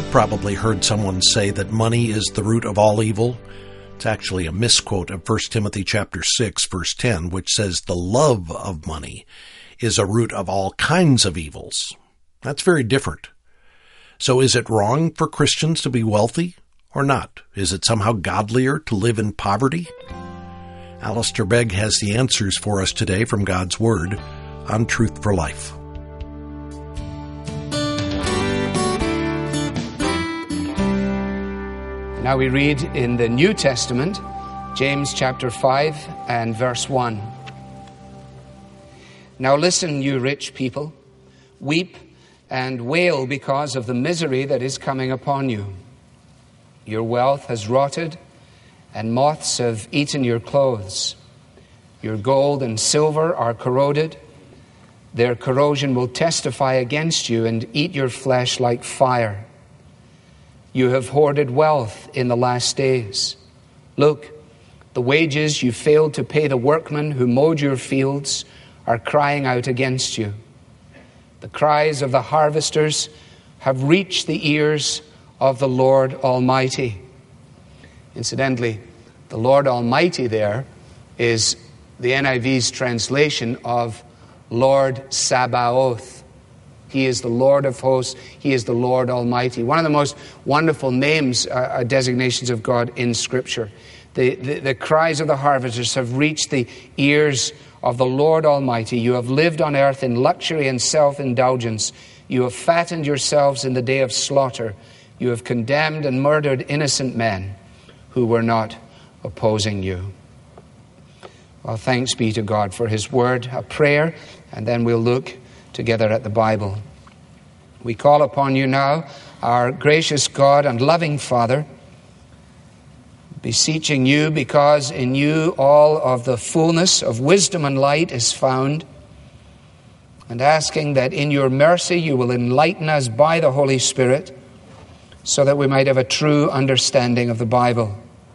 You've probably heard someone say that money is the root of all evil. It's actually a misquote of 1 Timothy chapter 6, verse 10, which says the love of money is a root of all kinds of evils. That's very different. So is it wrong for Christians to be wealthy or not? Is it somehow godlier to live in poverty? Alistair Begg has the answers for us today from God's Word on Truth for Life. Now we read in the New Testament, James chapter 5 and verse 1. Now listen, you rich people, weep and wail because of the misery that is coming upon you. Your wealth has rotted, and moths have eaten your clothes. Your gold and silver are corroded. Their corrosion will testify against you and eat your flesh like fire. You have hoarded wealth in the last days. Look, the wages you failed to pay the workmen who mowed your fields are crying out against you. The cries of the harvesters have reached the ears of the Lord Almighty. Incidentally, the Lord Almighty there is the NIV's translation of Lord Sabaoth. He is the Lord of hosts. He is the Lord Almighty. One of the most wonderful names, designations of God in Scripture. The cries of the harvesters have reached the ears of the Lord Almighty. You have lived on earth in luxury and self-indulgence. You have fattened yourselves in the day of slaughter. You have condemned and murdered innocent men who were not opposing you. Well, thanks be to God for His Word, a prayer, and then we'll look together at the Bible. We call upon you now, our gracious God and loving Father, beseeching you because in you all of the fullness of wisdom and light is found, and asking that in your mercy you will enlighten us by the Holy Spirit so that we might have a true understanding of the Bible.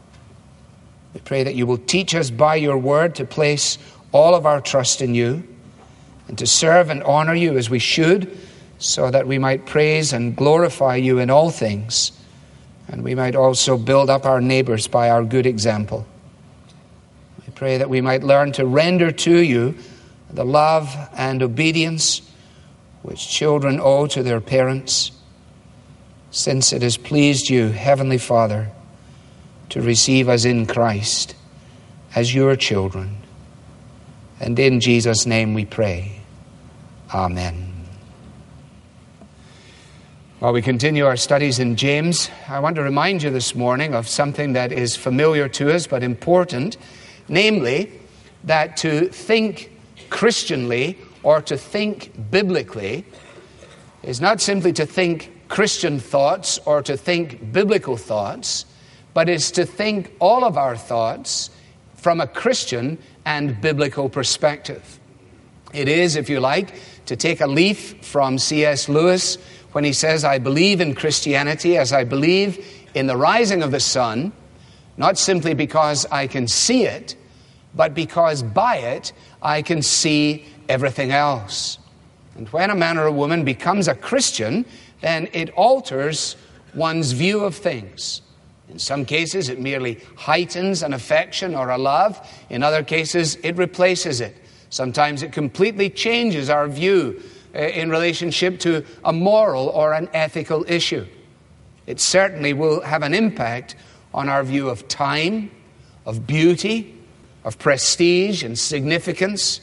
We pray that you will teach us by your word to place all of our trust in you and to serve and honor you as we should, so that we might praise and glorify you in all things, and we might also build up our neighbors by our good example. We pray that we might learn to render to you the love and obedience which children owe to their parents, since it has pleased you, Heavenly Father, to receive us in Christ as your children. And in Jesus' name we pray. Amen. While we continue our studies in James, I want to remind you this morning of something that is familiar to us but important, namely that to think Christianly or to think biblically is not simply to think Christian thoughts or to think biblical thoughts, but is to think all of our thoughts from a Christian and biblical perspective. It is, if you like, to take a leaf from C.S. Lewis when he says, I believe in Christianity as I believe in the rising of the sun, not simply because I can see it, but because by it I can see everything else. And when a man or a woman becomes a Christian, then it alters one's view of things. In some cases, it merely heightens an affection or a love. In other cases, it replaces it. Sometimes it completely changes our view in relationship to a moral or an ethical issue. It certainly will have an impact on our view of time, of beauty, of prestige and significance,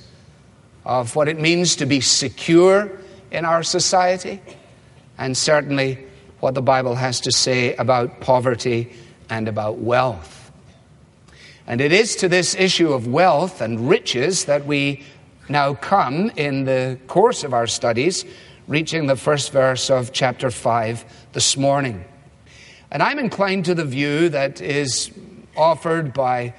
of what it means to be secure in our society, and certainly what the Bible has to say about poverty and about wealth. And it is to this issue of wealth and riches that we now come in the course of our studies, reaching the first verse of chapter 5 this morning. And I'm inclined to the view that is offered by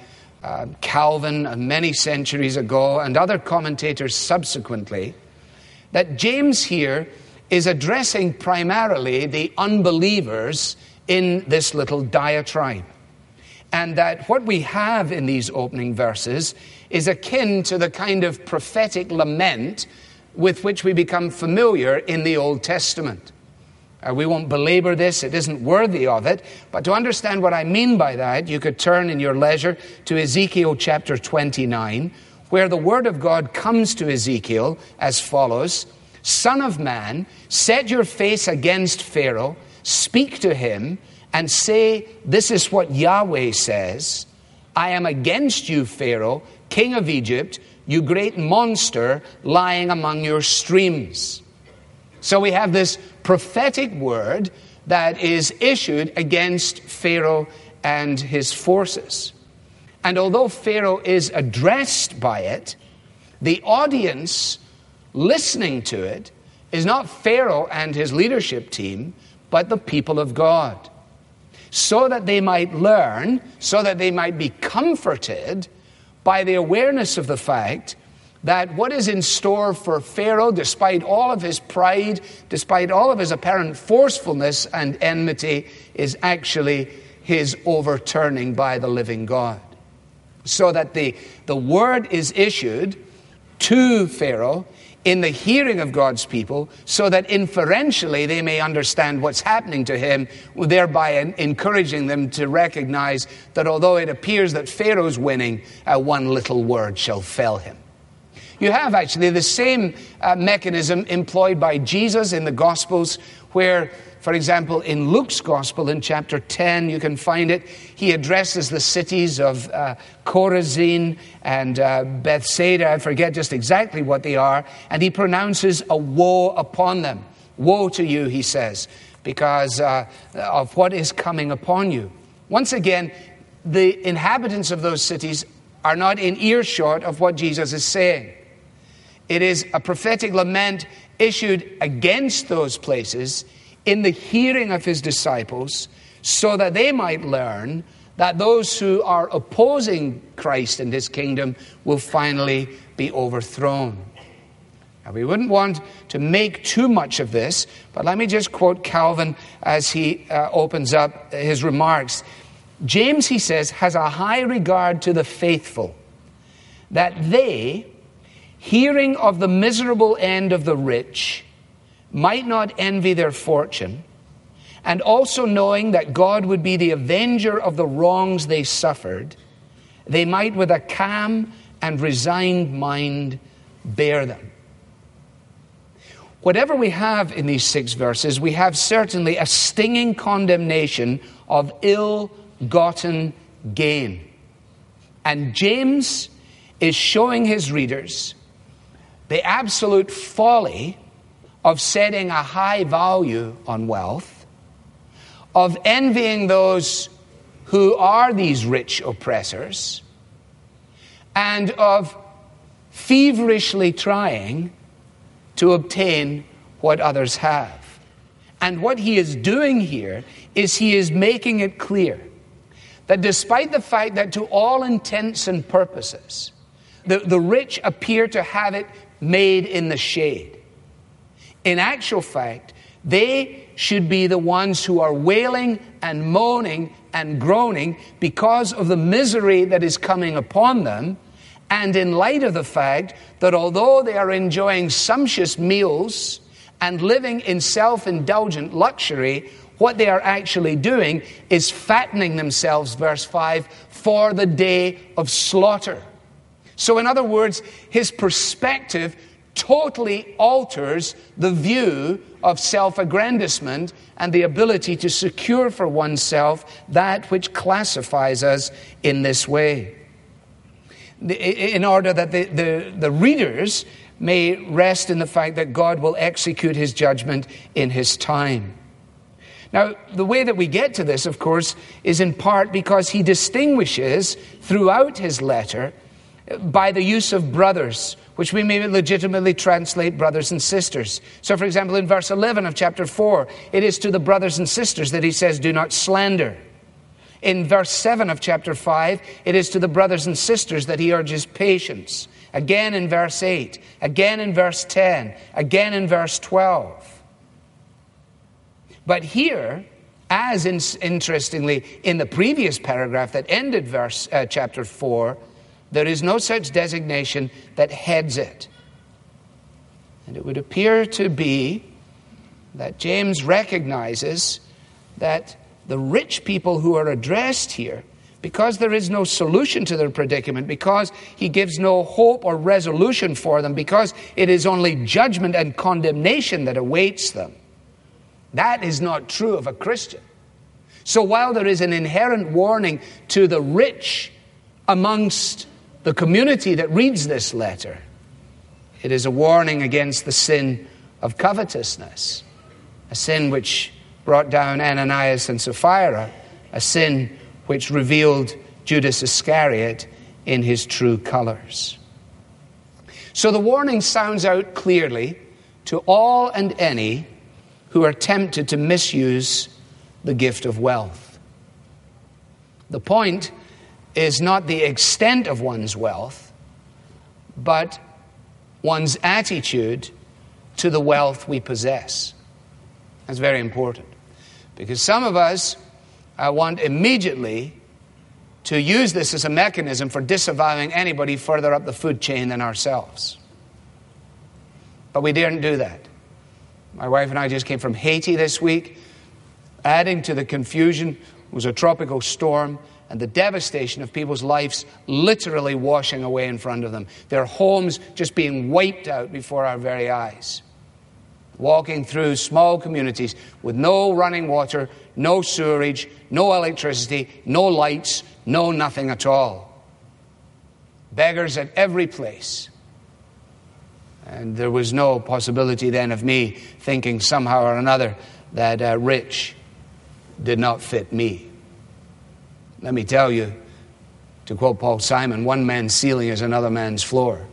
Calvin many centuries ago and other commentators subsequently, that James here is addressing primarily the unbelievers in this little diatribe. And that what we have in these opening verses is akin to the kind of prophetic lament with which we become familiar in the Old Testament. We won't belabor this. It isn't worthy of it. But to understand what I mean by that, you could turn in your leisure to Ezekiel chapter 29, where the word of God comes to Ezekiel as follows: Son of man, set your face against Pharaoh, speak to him, and say, this is what Yahweh says, I am against you, Pharaoh, king of Egypt, you great monster lying among your streams. So we have this prophetic word that is issued against Pharaoh and his forces. And although Pharaoh is addressed by it, the audience listening to it is not Pharaoh and his leadership team, but the people of God. So that they might learn, so that they might be comforted by the awareness of the fact that what is in store for Pharaoh, despite all of his pride, despite all of his apparent forcefulness and enmity, is actually his overturning by the living God. So that the word is issued to Pharaoh in the hearing of God's people, so that inferentially they may understand what's happening to him, thereby encouraging them to recognize that although it appears that Pharaoh's winning, one little word shall fell him. You have actually the same mechanism employed by Jesus in the Gospels, where, for example, in Luke's Gospel in chapter 10, you can find it, he addresses the cities of Chorazin and Bethsaida, I forget just exactly what they are, and he pronounces a woe upon them. Woe to you, he says, because of what is coming upon you. Once again, the inhabitants of those cities are not in earshot of what Jesus is saying. It is a prophetic lament issued against those places in the hearing of his disciples, so that they might learn that those who are opposing Christ and his kingdom will finally be overthrown. Now, we wouldn't want to make too much of this, but let me just quote Calvin as he opens up his remarks. James, he says, has a high regard to the faithful, that they, hearing of the miserable end of the rich, might not envy their fortune, and also knowing that God would be the avenger of the wrongs they suffered, they might with a calm and resigned mind bear them. Whatever we have in these 6 verses, we have certainly a stinging condemnation of ill-gotten gain. And James is showing his readers the absolute folly of setting a high value on wealth, of envying those who are these rich oppressors, and of feverishly trying to obtain what others have. And what he is doing here is he is making it clear that despite the fact that to all intents and purposes, the rich appear to have it made in the shade, in actual fact, they should be the ones who are wailing and moaning and groaning because of the misery that is coming upon them, and in light of the fact that although they are enjoying sumptuous meals and living in self-indulgent luxury, what they are actually doing is fattening themselves, verse 5, for the day of slaughter. So in other words, his perspective totally alters the view of self-aggrandizement and the ability to secure for oneself that which classifies us in this way, in order that the readers may rest in the fact that God will execute his judgment in his time. Now, the way that we get to this, of course, is in part because he distinguishes throughout his letter by the use of brothers, which we may legitimately translate brothers and sisters. So, for example, in verse 11 of chapter 4, it is to the brothers and sisters that he says, do not slander. In verse 7 of chapter 5, it is to the brothers and sisters that he urges patience. Again in verse 8, again in verse 10, again in verse 12. But here, as interestingly in the previous paragraph that ended chapter 4, there is no such designation that heads it. And it would appear to be that James recognizes that the rich people who are addressed here, because there is no solution to their predicament, because he gives no hope or resolution for them, because it is only judgment and condemnation that awaits them, that is not true of a Christian. So while there is an inherent warning to the rich amongst the community that reads this letter, it is a warning against the sin of covetousness, a sin which brought down Ananias and Sapphira, a sin which revealed Judas Iscariot in his true colors. So the warning sounds out clearly to all and any who are tempted to misuse the gift of wealth. The point is not the extent of one's wealth, but one's attitude to the wealth we possess. That's very important. Because some of us want immediately to use this as a mechanism for disavowing anybody further up the food chain than ourselves. But we daren't do that. My wife and I just came from Haiti this week. Adding to the confusion was a tropical storm and the devastation of people's lives literally washing away in front of them. Their homes just being wiped out before our very eyes. Walking through small communities with no running water, no sewerage, no electricity, no lights, no nothing at all. Beggars at every place. And there was no possibility then of me thinking somehow or another that rich did not fit me. Let me tell you, to quote Paul Simon, one man's ceiling is another man's floor.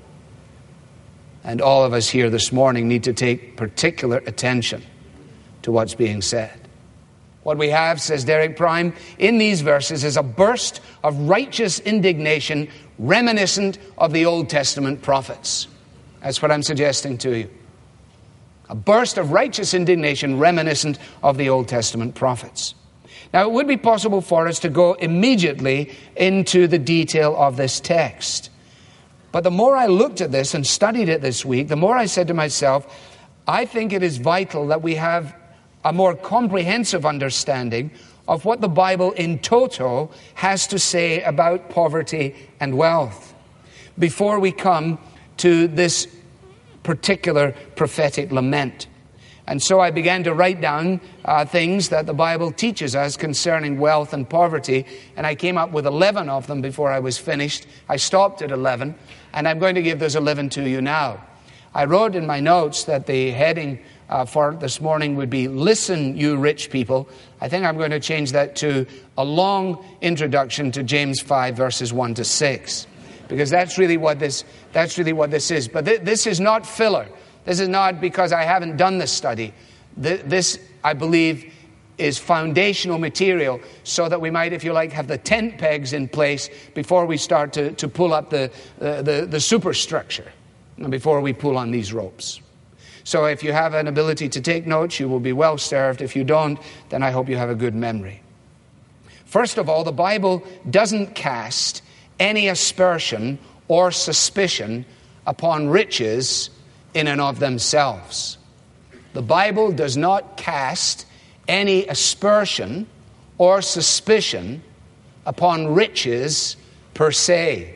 And all of us here this morning need to take particular attention to what's being said. What we have, says Derek Prime, in these verses is a burst of righteous indignation reminiscent of the Old Testament prophets. That's what I'm suggesting to you. A burst of righteous indignation reminiscent of the Old Testament prophets. Now, it would be possible for us to go immediately into the detail of this text. But the more I looked at this and studied it this week, the more I said to myself, I think it is vital that we have a more comprehensive understanding of what the Bible in toto has to say about poverty and wealth before we come to this particular prophetic lament. And so I began to write down things that the Bible teaches us concerning wealth and poverty, and I came up with 11 of them before I was finished. I stopped at 11, and I'm going to give those 11 to you now. I wrote in my notes that the heading for this morning would be, Listen, You Rich People. I think I'm going to change that to a long introduction to James 5, verses 1 to 6. Because that's really what this is. But this is not filler. This is not because I haven't done this study. This, I believe, is foundational material so that we might, if you like, have the tent pegs in place before we start to pull up the superstructure and before we pull on these ropes. So if you have an ability to take notes, you will be well served. If you don't, then I hope you have a good memory. First of all, the Bible doesn't cast any aspersion or suspicion upon riches in and of themselves. The Bible does not cast any aspersion or suspicion upon riches per se.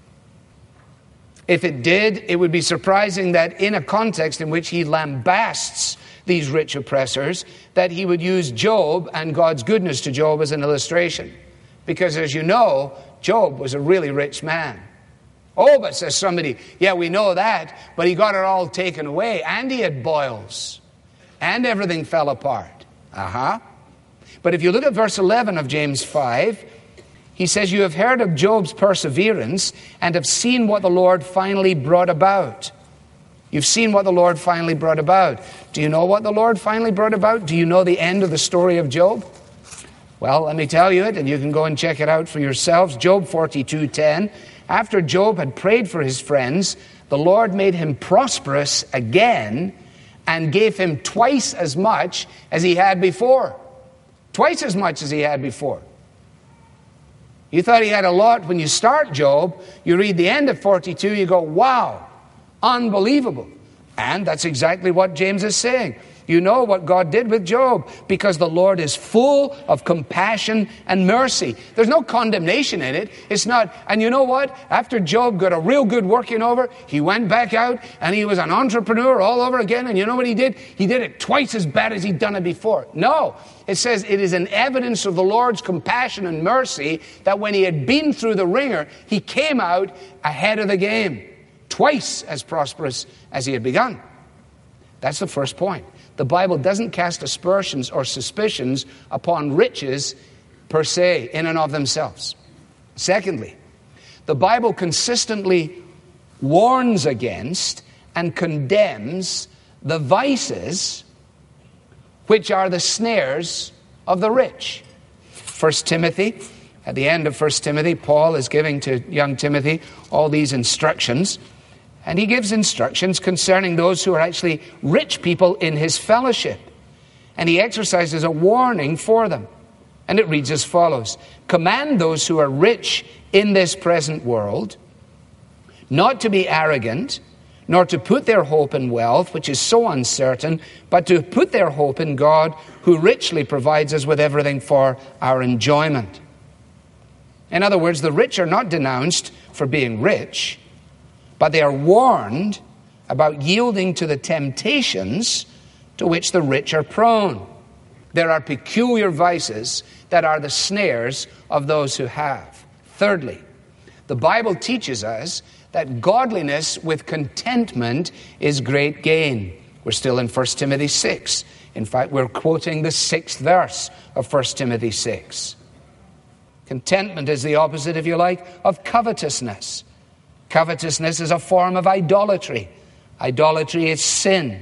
If it did, it would be surprising that in a context in which he lambasts these rich oppressors, that he would use Job and God's goodness to Job as an illustration. Because as you know, Job was a really rich man. Oh, but says somebody, yeah, we know that, but he got it all taken away, and he had boils, and everything fell apart. But if you look at verse 11 of James 5, he says, You have heard of Job's perseverance and have seen what the Lord finally brought about. You've seen what the Lord finally brought about. Do you know what the Lord finally brought about? Do you know the end of the story of Job? Well, let me tell you it, and you can go and check it out for yourselves. Job 42:10. After Job had prayed for his friends, the Lord made him prosperous again and gave him twice as much as he had before. Twice as much as he had before. You thought he had a lot when you start Job. You read the end of 42, you go, wow, unbelievable. And that's exactly what James is saying. You know what God did with Job, because the Lord is full of compassion and mercy. There's no condemnation in it. It's not. And you know what? After Job got a real good working over, he went back out and he was an entrepreneur all over again. And you know what he did? He did it twice as bad as he'd done it before. No. It says it is an evidence of the Lord's compassion and mercy that when he had been through the ringer, he came out ahead of the game, twice as prosperous as he had begun. That's the first point. The Bible doesn't cast aspersions or suspicions upon riches per se, in and of themselves. Secondly, the Bible consistently warns against and condemns the vices which are the snares of the rich. 1 Timothy, at the end of 1 Timothy, Paul is giving to young Timothy all these instructions. And he gives instructions concerning those who are actually rich people in his fellowship. And he exercises a warning for them. And it reads as follows: "Command those who are rich in this present world not to be arrogant, nor to put their hope in wealth, which is so uncertain, but to put their hope in God, who richly provides us with everything for our enjoyment." In other words, the rich are not denounced for being rich, but they are warned about yielding to the temptations to which the rich are prone. There are peculiar vices that are the snares of those who have. Thirdly, the Bible teaches us that godliness with contentment is great gain. We're still in 1 Timothy 6. In fact, we're quoting the 6th verse of 1 Timothy 6. Contentment is the opposite, if you like, of covetousness. Covetousness is a form of idolatry. Idolatry is sin.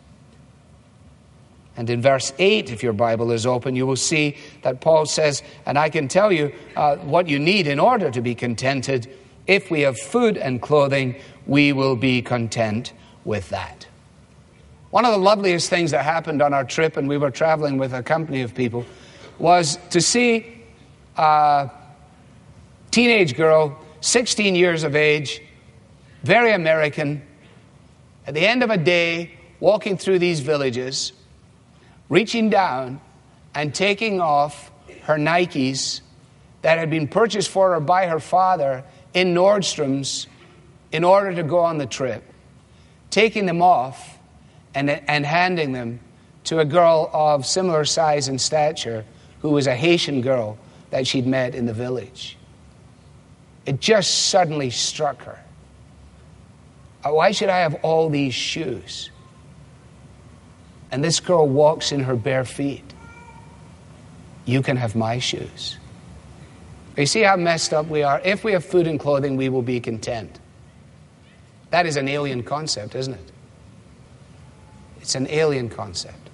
And in verse 8, if your Bible is open, you will see that Paul says, "And I can tell you what you need in order to be contented. If we have food and clothing, we will be content with that." One of the loveliest things that happened on our trip, and we were traveling with a company of people, was to see a teenage girl, 16 years of age, very American, at the end of a day, walking through these villages, reaching down and taking off her Nikes that had been purchased for her by her father in Nordstrom's in order to go on the trip, taking them off and handing them to a girl of similar size and stature who was a Haitian girl that she'd met in the village. It just suddenly struck her. Why should I have all these shoes? And this girl walks in her bare feet. You can have my shoes. You see how messed up we are? If we have food and clothing, we will be content. That is an alien concept, isn't it? It's an alien concept.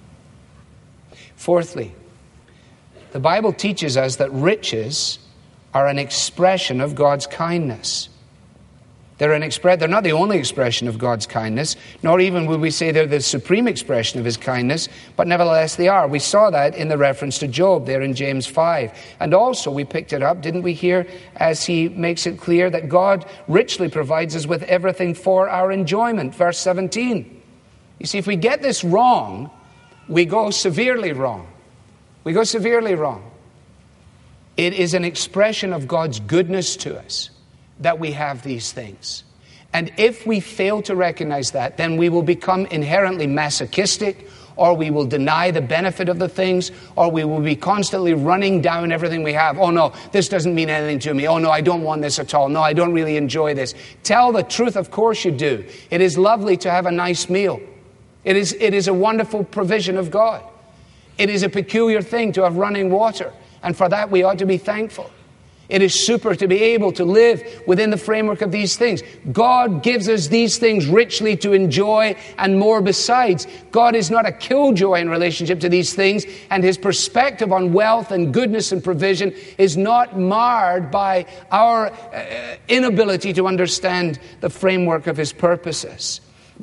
Fourthly, the Bible teaches us that riches are an expression of God's kindness. They're not the only expression of God's kindness, nor even would we say they're the supreme expression of his kindness, but nevertheless they are. We saw that in the reference to Job there in James 5. And also we picked it up, didn't we, here, as he makes it clear that God richly provides us with everything for our enjoyment. Verse 17. You see, if we get this wrong, we go severely wrong. We go severely wrong. It is an expression of God's goodness to us that we have these things. And if we fail to recognize that, then we will become inherently masochistic, or we will deny the benefit of the things, or we will be constantly running down everything we have. Oh no, this doesn't mean anything to me. Oh no, I don't want this at all. No, I don't really enjoy this. Tell the truth, of course you do. It is lovely to have a nice meal. It is a wonderful provision of God. It is a peculiar thing to have running water, and for that we ought to be thankful. It is super to be able to live within the framework of these things. God gives us these things richly to enjoy and more besides. God is not a killjoy in relationship to these things, and his perspective on wealth and goodness and provision is not marred by our inability to understand the framework of his purposes.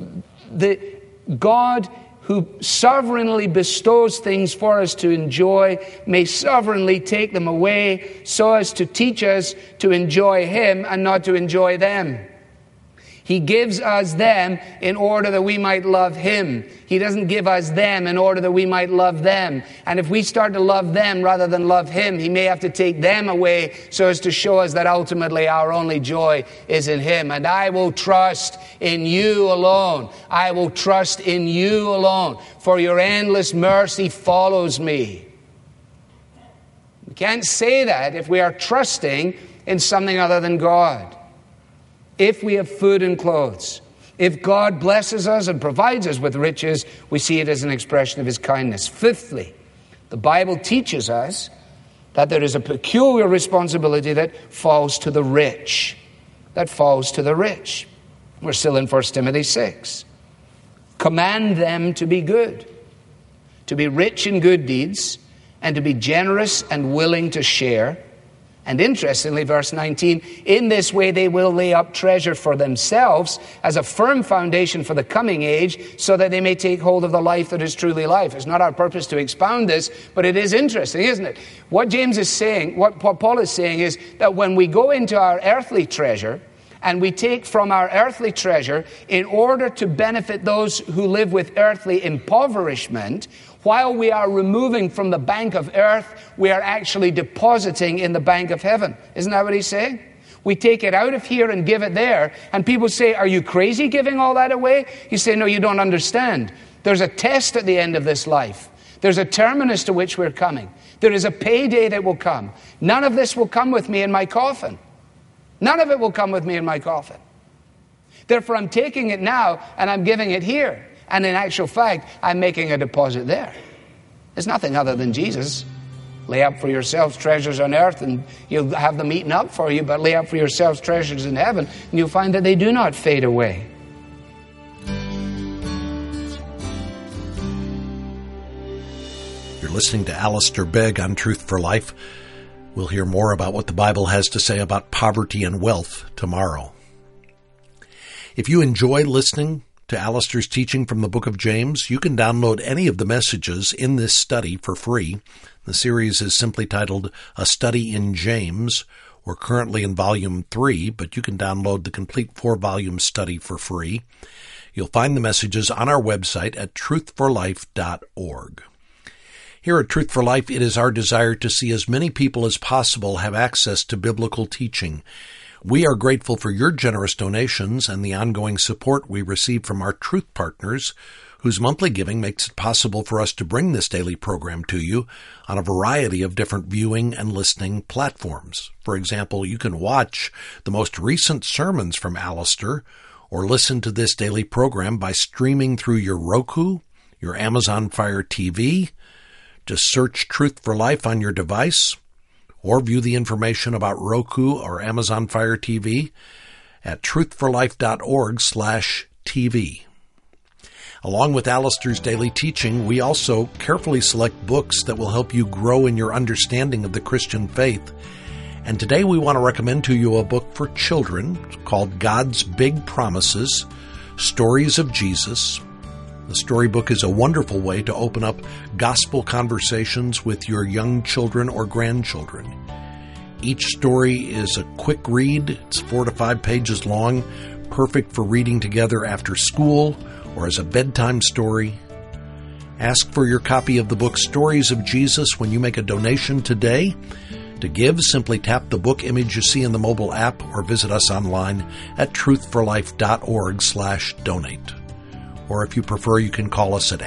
God who sovereignly bestows things for us to enjoy may sovereignly take them away so as to teach us to enjoy him and not to enjoy them. He gives us them in order that we might love Him. He doesn't give us them in order that we might love them. And if we start to love them rather than love Him, He may have to take them away so as to show us that ultimately our only joy is in Him. And I will trust in You alone. I will trust in You alone, for Your endless mercy follows me. We can't say that if we are trusting in something other than God. If we have food and clothes, if God blesses us and provides us with riches, we see it as an expression of His kindness. Fifthly, the Bible teaches us that there is a peculiar responsibility that falls to the rich. That falls to the rich. We're still in 1 Timothy 6. Command them to be good, to be rich in good deeds, and to be generous and willing to share. And interestingly, verse 19, in this way they will lay up treasure for themselves as a firm foundation for the coming age, so that they may take hold of the life that is truly life. It's not our purpose to expound this, but it is interesting, isn't it? What James is saying, what Paul is saying is that when we go into our earthly treasure, and we take from our earthly treasure in order to benefit those who live with earthly impoverishment, while we are removing from the bank of earth, we are actually depositing in the bank of heaven. Isn't that what he's saying? We take it out of here and give it there. And people say, are you crazy giving all that away? You say, no, you don't understand. There's a test at the end of this life. There's a terminus to which we're coming. There is a payday that will come. None of this will come with me in my coffin. None of it will come with me in my coffin. Therefore, I'm taking it now and I'm giving it here. And in actual fact, I'm making a deposit there. It's nothing other than Jesus. Lay up for yourselves treasures on earth and you'll have them eaten up for you, but lay up for yourselves treasures in heaven and you'll find that they do not fade away. You're listening to Alistair Begg on Truth for Life. We'll hear more about what the Bible has to say about poverty and wealth tomorrow. If you enjoy listening to Alistair's teaching from the book of James, you can download any of the messages in this study for free. The series is simply titled A Study in James. We're currently in volume 3, but you can download the complete 4-volume study for free. You'll find the messages on our website at truthforlife.org. Here at Truth for Life, it is our desire to see as many people as possible have access to biblical teaching. We are grateful for your generous donations and the ongoing support we receive from our Truth Partners, whose monthly giving makes it possible for us to bring this daily program to you on a variety of different viewing and listening platforms. For example, you can watch the most recent sermons from Alistair or listen to this daily program by streaming through your Roku, your Amazon Fire TV. Just search Truth for Life on your device, or view the information about Roku or Amazon Fire TV at truthforlife.org/TV. Along with Alistair's daily teaching, we also carefully select books that will help you grow in your understanding of the Christian faith. And today we want to recommend to you a book for children called God's Big Promises, Stories of Jesus. The storybook is a wonderful way to open up gospel conversations with your young children or grandchildren. Each story is a quick read. It's 4 to 5 pages long, perfect for reading together after school or as a bedtime story. Ask for your copy of the book Stories of Jesus when you make a donation today. To give, simply tap the book image you see in the mobile app or visit us online at truthforlife.org/donate. Or if you prefer, you can call us at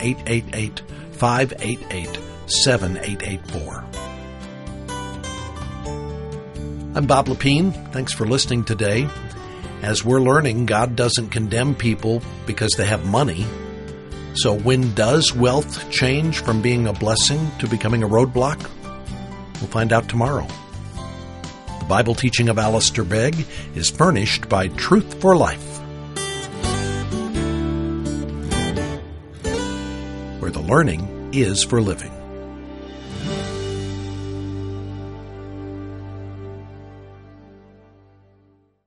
888-588-7884. I'm Bob Lepine. Thanks for listening today. As we're learning, God doesn't condemn people because they have money. So when does wealth change from being a blessing to becoming a roadblock? We'll find out tomorrow. The Bible teaching of Alistair Begg is furnished by Truth for Life, where the learning is for living.